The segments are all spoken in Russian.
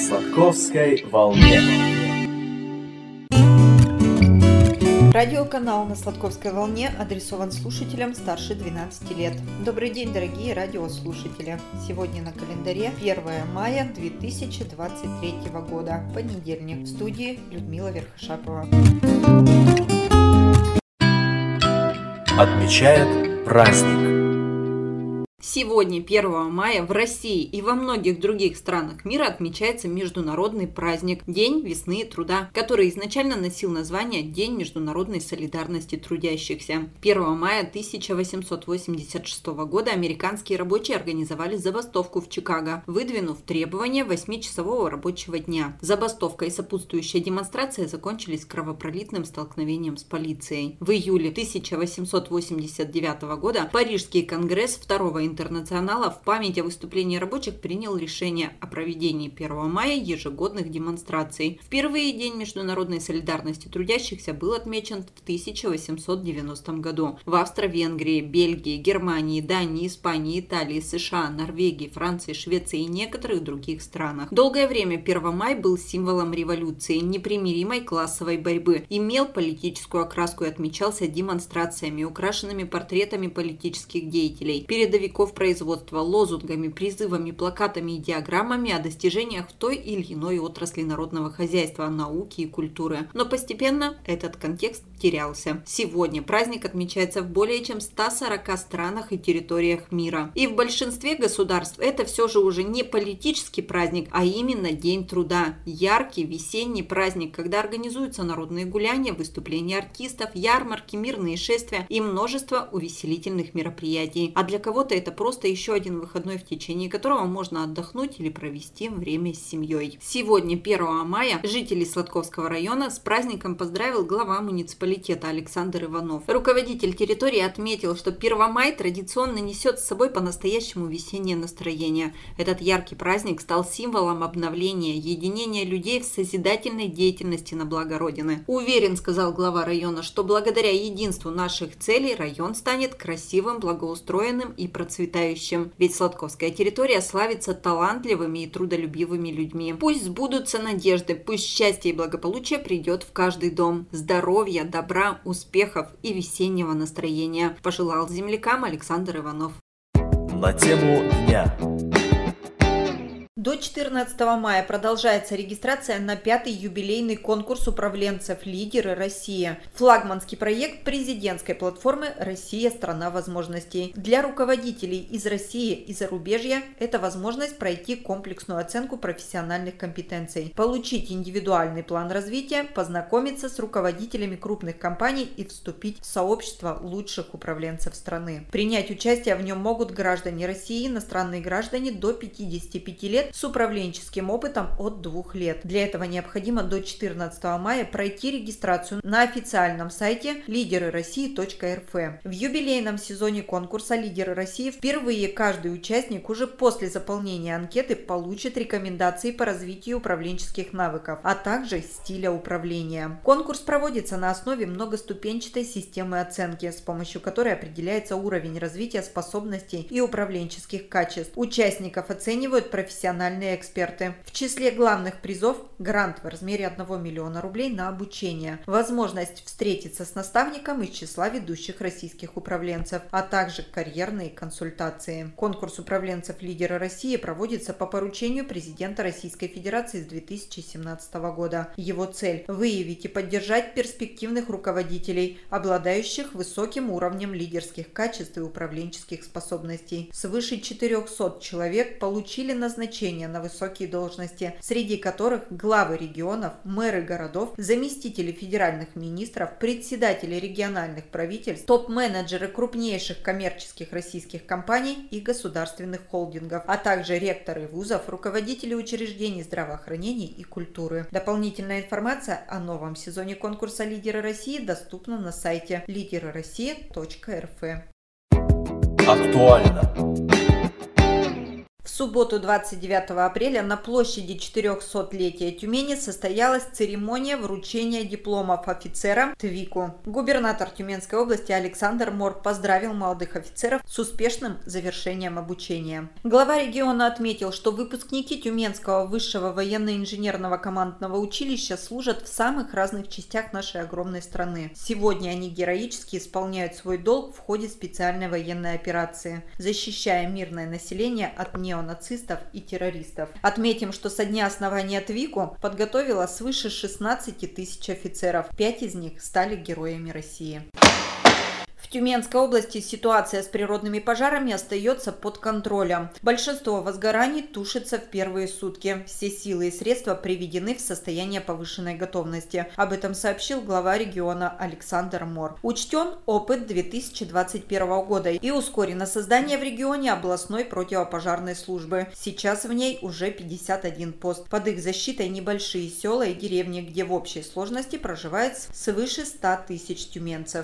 Сладковской волне. Радиоканал на Сладковской волне адресован слушателям старше 12 лет. Добрый день, дорогие радиослушатели! Сегодня на календаре 1 мая 2023 года, понедельник. В студии Людмила Верхошапова. Отмечает праздник. Сегодня, 1 мая, в России и во многих других странах мира отмечается международный праздник День весны и труда, который изначально носил название День международной солидарности трудящихся. 1 мая 1886 года американские рабочие организовали забастовку в Чикаго, выдвинув требование 8-часового рабочего дня. Забастовка и сопутствующая демонстрация закончились кровопролитным столкновением с полицией. В июле 1889 года Парижский конгресс Второго интернационала в память о выступлении рабочих принял решение о проведении 1 мая ежегодных демонстраций. Впервые День международной солидарности трудящихся был отмечен в 1890 году. В Австро-Венгрии, Бельгии, Германии, Дании, Испании, Италии, США, Норвегии, Франции, Швеции и некоторых других странах. Долгое время 1 мая был символом революции, непримиримой классовой борьбы, имел политическую окраску и отмечался демонстрациями, украшенными портретами политических деятелей, передовиков производства, лозунгами, призывами, плакатами и диаграммами о достижениях в той или иной отрасли народного хозяйства, науки и культуры. Но постепенно этот контекст терялся. Сегодня праздник отмечается в более чем 140 странах и территориях мира. И в большинстве государств это все же уже не политический праздник, а именно День труда. Яркий весенний праздник, когда организуются народные гуляния, выступления артистов, ярмарки, мирные шествия и множество увеселительных мероприятий. А для кого-то это просто еще один выходной, в течение которого можно отдохнуть или провести время с семьей. Сегодня, 1 мая, жителей Сладковского района с праздником поздравил глава муниципалитета Александр Иванов. Руководитель территории отметил, что 1 мая традиционно несет с собой по-настоящему весеннее настроение. Этот яркий праздник стал символом обновления, единения людей в созидательной деятельности на благо Родины. Уверен, сказал глава района, что благодаря единству наших целей район станет красивым, благоустроенным и процветающим. Ведь Сладковская территория славится талантливыми и трудолюбивыми людьми. Пусть сбудутся надежды, пусть счастье и благополучие придет в каждый дом. Здоровья, добра, успехов и весеннего настроения, пожелал землякам Александр Иванов. На тему дня. До 14 мая продолжается регистрация на 5-й юбилейный конкурс управленцев «Лидеры России». Флагманский проект президентской платформы «Россия – страна возможностей». Для руководителей из России и зарубежья это возможность пройти комплексную оценку профессиональных компетенций, получить индивидуальный план развития, познакомиться с руководителями крупных компаний и вступить в сообщество лучших управленцев страны. Принять участие в нем могут граждане России, иностранные граждане до 55 лет, с управленческим опытом от 2 лет. Для этого необходимо до 14 мая пройти регистрацию на официальном сайте лидерыроссии.рф. В юбилейном сезоне конкурса «Лидеры России» впервые каждый участник уже после заполнения анкеты получит рекомендации по развитию управленческих навыков, а также стиля управления. Конкурс проводится на основе многоступенчатой системы оценки, с помощью которой определяется уровень развития способностей и управленческих качеств. Участников оценивают профессиональные эксперты. В числе главных призов – грант в размере 1 миллиона рублей на обучение, возможность встретиться с наставником из числа ведущих российских управленцев, а также карьерные консультации. Конкурс управленцев «Лидеры России» проводится по поручению президента Российской Федерации с 2017 года. Его цель – выявить и поддержать перспективных руководителей, обладающих высоким уровнем лидерских качеств и управленческих способностей. Свыше 400 человек получили назначение на высокие должности, среди которых главы регионов, мэры городов, заместители федеральных министров, председатели региональных правительств, топ-менеджеры крупнейших коммерческих российских компаний и государственных холдингов, а также ректоры вузов, руководители учреждений здравоохранения и культуры. Дополнительная информация о новом сезоне конкурса «Лидеры России» доступна на сайте лидерыроссии.рф. Актуально. В субботу 29 апреля на площади 400-летия Тюмени состоялась церемония вручения дипломов офицерам ТВИКу. Губернатор Тюменской области Александр Мор поздравил молодых офицеров с успешным завершением обучения. Глава региона отметил, что выпускники Тюменского высшего военно-инженерного командного училища служат в самых разных частях нашей огромной страны. Сегодня они героически исполняют свой долг в ходе специальной военной операции, защищая мирное население от неонацистов и террористов. Отметим, что со дня основания ТВИКу подготовила свыше 16 тысяч офицеров. 5 из них стали героями России. В Тюменской области ситуация с природными пожарами остается под контролем. Большинство возгораний тушится в первые сутки. Все силы и средства приведены в состояние повышенной готовности. Об этом сообщил глава региона Александр Мор. Учтен опыт 2021 года и ускорено создание в регионе областной противопожарной службы. Сейчас в ней уже 51 пост. Под их защитой небольшие села и деревни, где в общей сложности проживает свыше 100 тысяч тюменцев.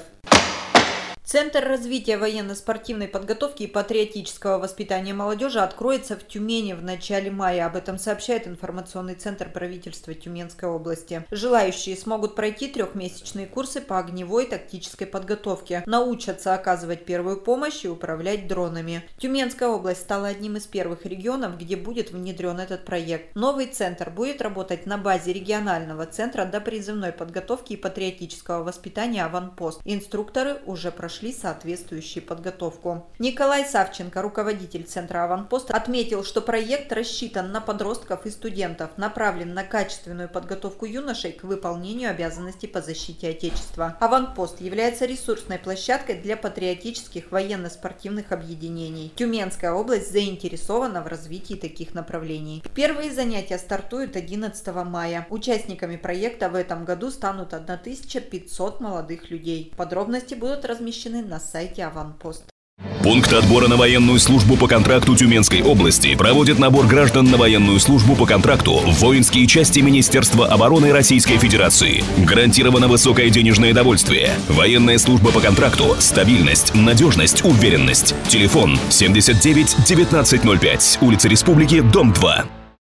Центр развития военно-спортивной подготовки и патриотического воспитания молодежи откроется в Тюмени в начале мая. Об этом сообщает информационный центр правительства Тюменской области. Желающие смогут пройти трехмесячные курсы по огневой и тактической подготовке, научатся оказывать первую помощь и управлять дронами. Тюменская область стала одним из первых регионов, где будет внедрен этот проект. Новый центр будет работать на базе регионального центра допризывной подготовки и патриотического воспитания «Аванпост». Инструкторы уже прошли соответствующую подготовку. Николай Савченко, руководитель центра «Аванпост», отметил, что проект рассчитан на подростков и студентов, направлен на качественную подготовку юношей к выполнению обязанностей по защите Отечества. «Аванпост» является ресурсной площадкой для патриотических военно-спортивных объединений. Тюменская область заинтересована в развитии таких направлений. Первые занятия стартуют 11 мая. Участниками проекта в этом году станут 1500 молодых людей. Подробности будут размещены на сайте «Аванпост». Пункт отбора на военную службу по контракту Тюменской области проводит набор граждан на военную службу по контракту в воинские части Министерства обороны Российской Федерации. Гарантировано высокое денежное довольствие. Военная служба по контракту – стабильность, надежность, уверенность. Телефон 79 1905, улица Республики, дом 2.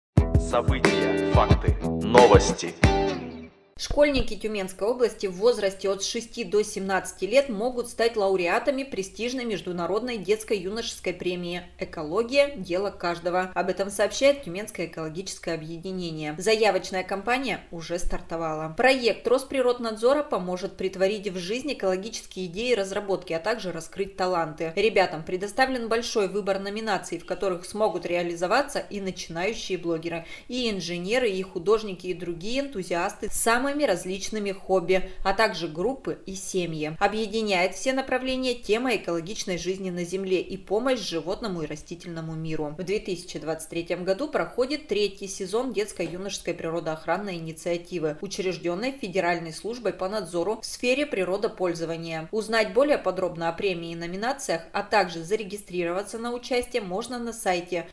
События, факты, новости. Школьники Тюменской области в возрасте от 6 до 17 лет могут стать лауреатами престижной международной детско-юношеской премии «Экология. Дело каждого». Об этом сообщает Тюменское экологическое объединение. Заявочная кампания уже стартовала. Проект Росприроднадзора поможет притворить в жизнь экологические идеи и разработки, а также раскрыть таланты. Ребятам предоставлен большой выбор номинаций, в которых смогут реализоваться и начинающие блогеры, и инженеры, и художники, и другие энтузиасты с самыми различными хобби, а также группы и семьи. Объединяет все направления тема экологичной жизни на Земле и помощь животному и растительному миру. В 2023 году проходит 3-й сезон детско-юношеской природоохранной инициативы, учрежденной Федеральной службой по надзору в сфере природопользования. Узнать более подробно о премии и номинациях, а также зарегистрироваться на участие можно на сайте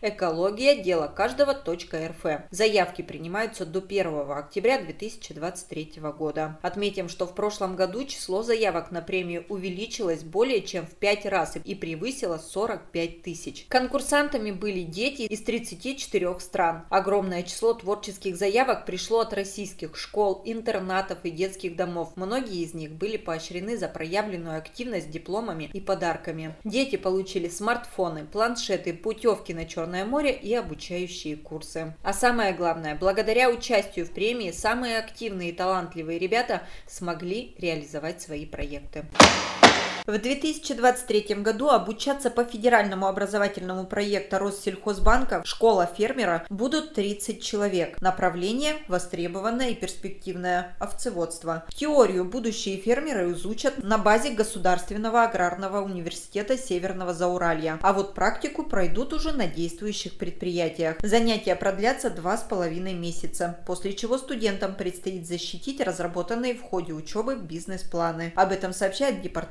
экология-дело-каждого.рф. Заявки принимаются до 1 октября 2023 года. Отметим, что в прошлом году число заявок на премию увеличилось более чем в 5 раз и превысило 45 тысяч. Конкурсантами были дети из 34 стран. Огромное число творческих заявок пришло от российских школ, интернатов и детских домов. Многие из них были поощрены за проявленную активность дипломами и подарками. Дети получили смартфоны, планшеты, путевки на Черное море и обучающие курсы. А самое главное, благодаря участию в премии самые активные и талантливые ребята смогли реализовать свои проекты. В 2023 году обучаться по федеральному образовательному проекту Россельхозбанка «Школа фермера» будут 30 человек. Направление востребованное и перспективное – овцеводство. Теорию будущие фермеры изучат на базе Государственного аграрного университета Северного Зауралья, а вот практику пройдут уже на действующих предприятиях. Занятия продлятся 2,5 месяца, после чего студентам предстоит защитить разработанные в ходе учебы бизнес-планы. Об этом сообщает Департамент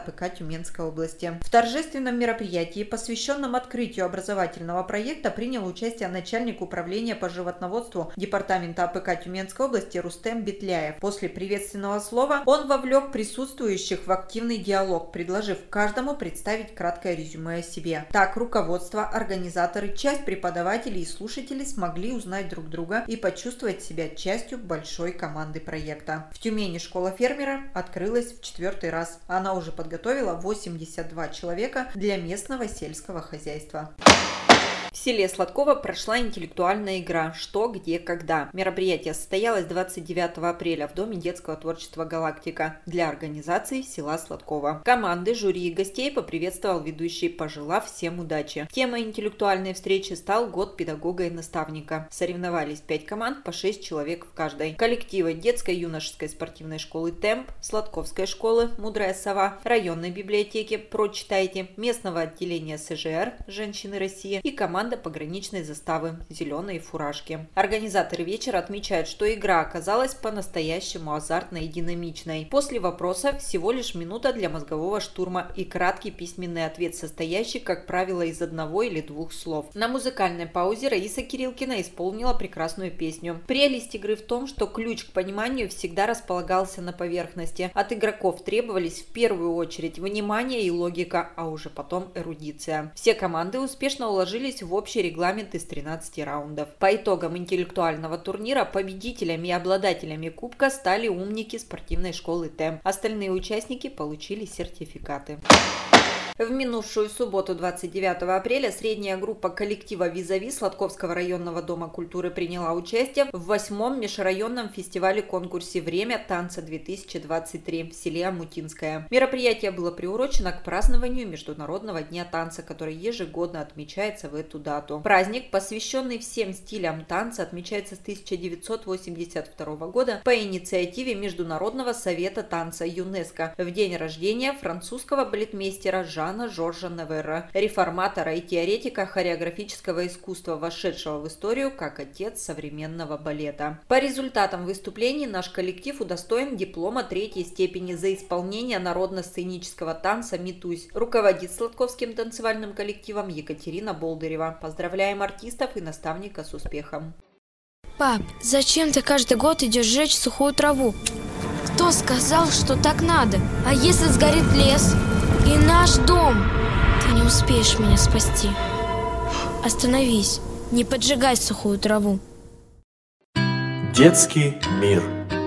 АПК Тюменской области. В торжественном мероприятии, посвященном открытию образовательного проекта, принял участие начальник управления по животноводству Департамента АПК Тюменской области Рустем Бетляев. После приветственного слова он вовлек присутствующих в активный диалог, предложив каждому представить краткое резюме о себе. Так, руководство, организаторы, часть преподавателей и слушателей смогли узнать друг друга и почувствовать себя частью большой команды проекта. В Тюмени школа фермера открылась в 4-й раз. Она уже подготовила 82 человека для местного сельского хозяйства. В селе Сладково прошла интеллектуальная игра «Что, где, когда». Мероприятие состоялось 29 апреля в Доме детского творчества «Галактика» для организации села Сладково. Команды, жюри и гостей поприветствовал ведущий, пожелав всем удачи. Темой интеллектуальной встречи стал год педагога и наставника. Соревновались 5 команд по 6 человек в каждой. Коллективы детской и юношеской спортивной школы «Темп», Сладковской школы «Мудрая сова», районной библиотеки «Прочитайте», местного отделения СЖР «Женщины России» и команда пограничной заставы «Зеленые фуражки». Организаторы вечера отмечают, что игра оказалась по-настоящему азартной и динамичной. После вопроса всего лишь минута для мозгового штурма и краткий письменный ответ, состоящий, как правило, из 1 или 2 слов. На музыкальной паузе Раиса Кирилкина исполнила прекрасную песню. Прелесть игры в том, что ключ к пониманию всегда располагался на поверхности. От игроков требовались в первую очередь внимание и логика, а уже потом эрудиция. Все команды успешно уложились в общий регламент из 13 раундов. По итогам интеллектуального турнира победителями и обладателями кубка стали умники спортивной школы ТЭМ. Остальные участники получили сертификаты. В минувшую субботу, 29 апреля, средняя группа коллектива «Визави» Сладковского районного дома культуры приняла участие в 8-м межрайонном фестивале-конкурсе «Время танца-2023» в селе Амутинское. Мероприятие было приурочено к празднованию Международного дня танца, который ежегодно отмечается в эту дату. Праздник, посвященный всем стилям танца, отмечается с 1982 года по инициативе Международного совета танца ЮНЕСКО в день рождения французского балетмейстера Жана Жоржа Неверра, реформатора и теоретика хореографического искусства, вошедшего в историю как отец современного балета. По результатам выступлений наш коллектив удостоен диплома 3-й степени за исполнение народно-сценического танца «Метусь». Руководит Сладковским танцевальным коллективом Екатерина Болдырева. Поздравляем артистов и наставника с успехом. Пап, зачем ты каждый год идешь жечь сухую траву? Кто сказал, что так надо? А если сгорит лес? И наш дом? Ты не успеешь меня спасти. Остановись, не поджигай сухую траву. Детский мир.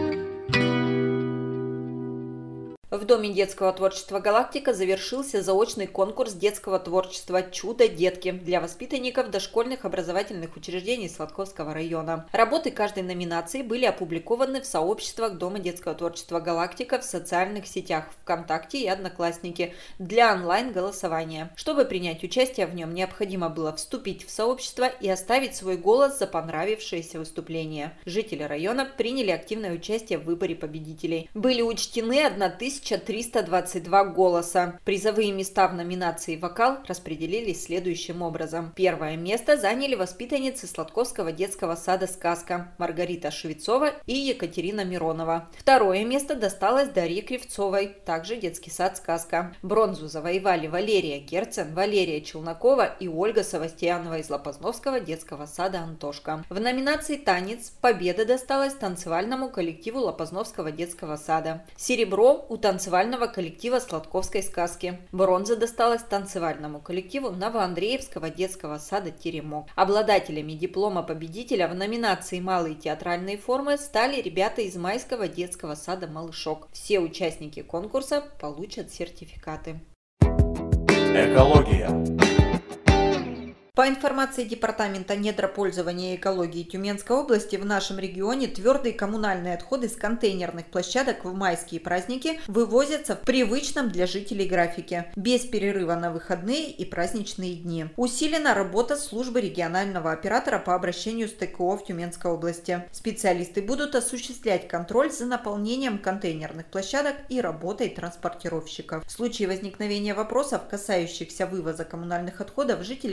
В Доме детского творчества «Галактика» завершился заочный конкурс детского творчества «Чудо-детки» для воспитанников дошкольных образовательных учреждений Сладковского района. Работы каждой номинации были опубликованы в сообществах Дома детского творчества «Галактика» в социальных сетях ВКонтакте и Одноклассники для онлайн-голосования. Чтобы принять участие в нем, необходимо было вступить в сообщество и оставить свой голос за понравившееся выступление. Жители района приняли активное участие в выборе победителей. Были учтены 1322 голоса. Призовые места в номинации «Вокал» распределились следующим образом. Первое место заняли воспитанницы Сладковского детского сада «Сказка» Маргарита Швецова и Екатерина Миронова. Второе место досталось Дарье Кривцовой, также детский сад «Сказка». Бронзу завоевали Валерия Герцен, Валерия Челнокова и Ольга Савастьянова из Лопазновского детского сада «Антошка». В номинации «Танец» победа досталась танцевальному коллективу Лопазновского детского сада. Серебро у танцевального коллектива Сладковской сказки. Бронза досталась танцевальному коллективу Новоандреевского детского сада «Теремок». Обладателями диплома победителя в номинации «Малые театральные формы» стали ребята из Майского детского сада «Малышок». Все участники конкурса получат сертификаты. Экология. По информации Департамента недропользования и экологии Тюменской области, в нашем регионе твердые коммунальные отходы с контейнерных площадок в майские праздники вывозятся в привычном для жителей графике, без перерыва на выходные и праздничные дни. Усилена работа службы регионального оператора по обращению с ТКО в Тюменской области. Специалисты будут осуществлять контроль за наполнением контейнерных площадок и работой транспортировщиков. В случае возникновения вопросов, касающихся вывоза коммунальных отходов, жители региона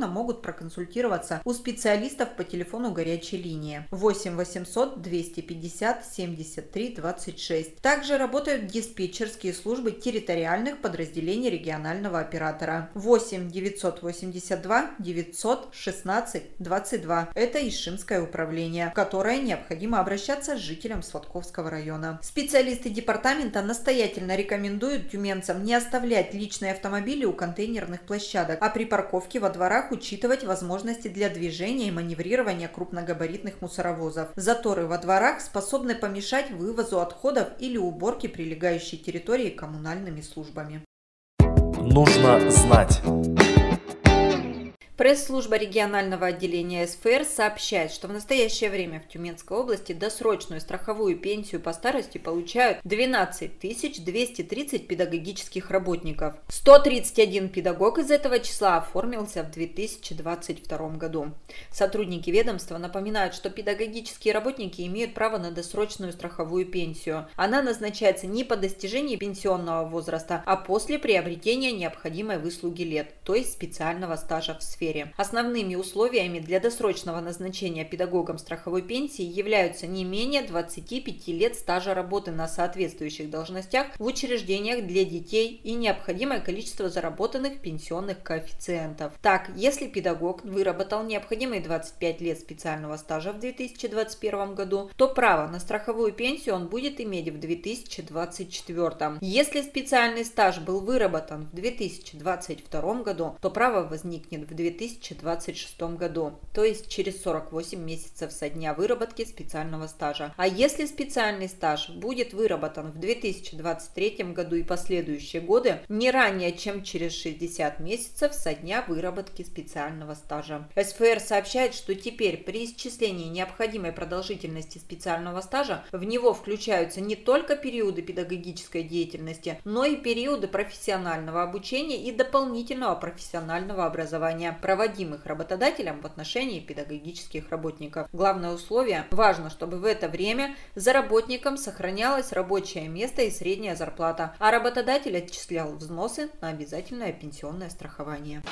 могут проконсультироваться у специалистов по телефону горячей линии 8 800 250 73 26. Также работают диспетчерские службы территориальных подразделений регионального оператора 8 982 916 22. Это Ишимское управление, в которое необходимо обращаться жителям Сладковского района. Специалисты департамента настоятельно рекомендуют тюменцам не оставлять личные автомобили у контейнерных площадок, а при парковке во дворах учитывать возможности для движения и маневрирования крупногабаритных мусоровозов. Заторы во дворах способны помешать вывозу отходов или уборке прилегающей территории коммунальными службами. Нужно знать. Пресс-служба регионального отделения СФР сообщает, что в настоящее время в Тюменской области досрочную страховую пенсию по старости получают 12 230 педагогических работников. 131 педагог из этого числа оформился в 2022 году. Сотрудники ведомства напоминают, что педагогические работники имеют право на досрочную страховую пенсию. Она назначается не по достижении пенсионного возраста, а после приобретения необходимой выслуги лет, то есть специального стажа в сфере. Основными условиями для досрочного назначения педагогам страховой пенсии являются не менее 25 лет стажа работы на соответствующих должностях в учреждениях для детей и необходимое количество заработанных пенсионных коэффициентов. Так, если педагог выработал необходимые 25 лет специального стажа в 2021 году, то право на страховую пенсию он будет иметь в 2024. Если специальный стаж был выработан в 2022 году, то право возникнет в 2026 году, то есть через 48 месяцев со дня выработки специального стажа. А если специальный стаж будет выработан в 2023 году и последующие годы, не ранее, чем через 60 месяцев со дня выработки специального стажа. СФР сообщает, что теперь при исчислении необходимой продолжительности специального стажа в него включаются не только периоды педагогической деятельности, но и периоды профессионального обучения и дополнительного профессионального образования, проводимых работодателем в отношении педагогических работников. Главное условие – важно, чтобы в это время за работником сохранялось рабочее место и средняя зарплата, а работодатель отчислял взносы на обязательное пенсионное страхование.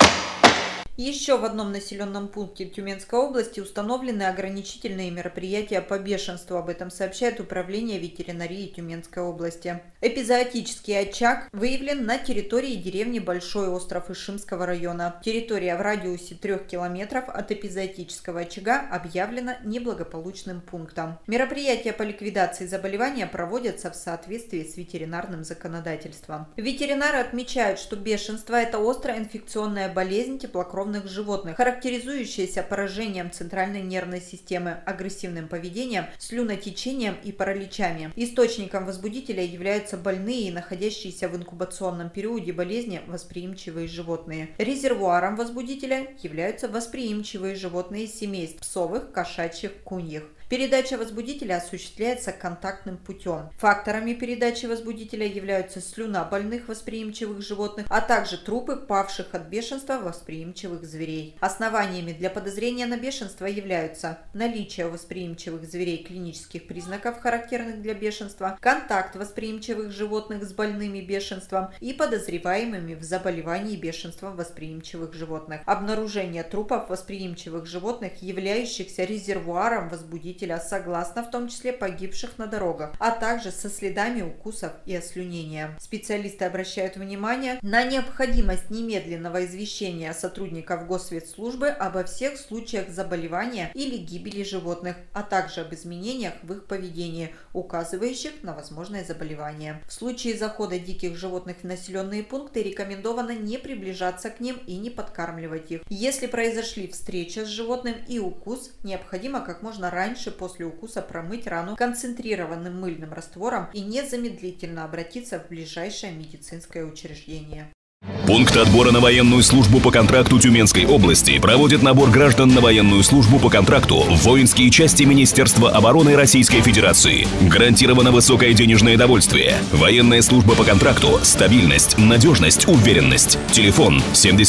Еще в одном населенном пункте Тюменской области установлены ограничительные мероприятия по бешенству. Об этом сообщает Управление ветеринарии Тюменской области. Эпизоотический очаг выявлен на территории деревни Большой Остров Ишимского района. Территория в радиусе 3 километров от эпизоотического очага объявлена неблагополучным пунктом. Мероприятия по ликвидации заболевания проводятся в соответствии с ветеринарным законодательством. Ветеринары отмечают, что бешенство – это острая инфекционная болезнь теплокровных животных, характеризующаяся поражением центральной нервной системы, агрессивным поведением, слюнотечением и параличами. Источником возбудителя являются больные и находящиеся в инкубационном периоде болезни восприимчивые животные. Резервуаром возбудителя являются восприимчивые животные из семейств псовых, кошачьих, куньих. Передача возбудителя осуществляется контактным путем. Факторами передачи возбудителя являются слюна больных восприимчивых животных, а также трупы павших от бешенства восприимчивых зверей. Основаниями для подозрения на бешенство являются наличие у восприимчивых зверей клинических признаков, характерных для бешенства, контакт восприимчивых животных с больными бешенством и подозреваемыми в заболевании бешенством восприимчивых животных. Обнаружение трупов восприимчивых животных, являющихся резервуаром возбудителя, согласно в том числе погибших на дорогах, а также со следами укусов и ослюнения. Специалисты обращают внимание на необходимость немедленного извещения сотрудников Госветслужбы обо всех случаях заболевания или гибели животных, а также об изменениях в их поведении, указывающих на возможное заболевание. В случае захода диких животных в населенные пункты рекомендовано не приближаться к ним и не подкармливать их. Если произошли встреча с животным и укус, необходимо как можно раньше после укуса промыть рану концентрированным мыльным раствором и незамедлительно обратиться в ближайшее медицинское учреждение. Пункт отбора на военную службу по контракту Тюменской области проводит набор граждан на военную службу по контракту в воинские части Министерства обороны Российской Федерации. Гарантировано высокое денежное довольствие. Военная служба по контракту, стабильность, надежность, уверенность. Телефон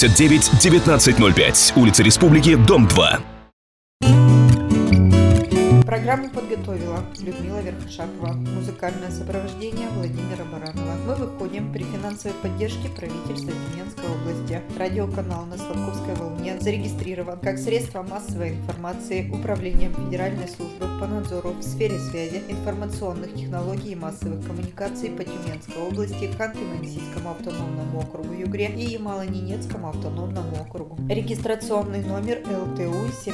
79 1905, улица Республики, дом 2. Программу подготовила Людмила Верхошапова. Музыкальное сопровождение Владимира Баранова. Мы выходим при финансовой поддержке правительства Тюменской области. Радиоканал на Сладковской волне зарегистрирован как средство массовой информации Управлением Федеральной службы по надзору в сфере связи, информационных технологий и массовых коммуникаций по Тюменской области, Ханты-Мансийскому автономному округу Югре и Ямало-Ненецкому автономному округу. Регистрационный номер ЛТУ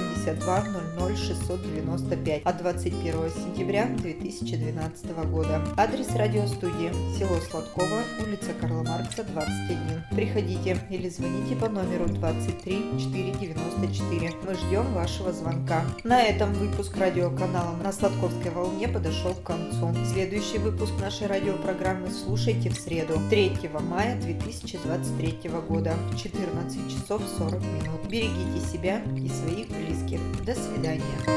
7200695 от 21 сентября 2012 года. Адрес радиостудии: село Сладково, улица Карла Маркса, 21. Приходите или звоните по номеру 23 494. Мы ждем вашего звонка. На этом выпуск радиоканала на Сладковской волне подошел к концу. Следующий выпуск нашей радиопрограммы слушайте в среду, 3 мая 2023 года в 14 часов 40 минут. Берегите себя и своих близких. До свидания.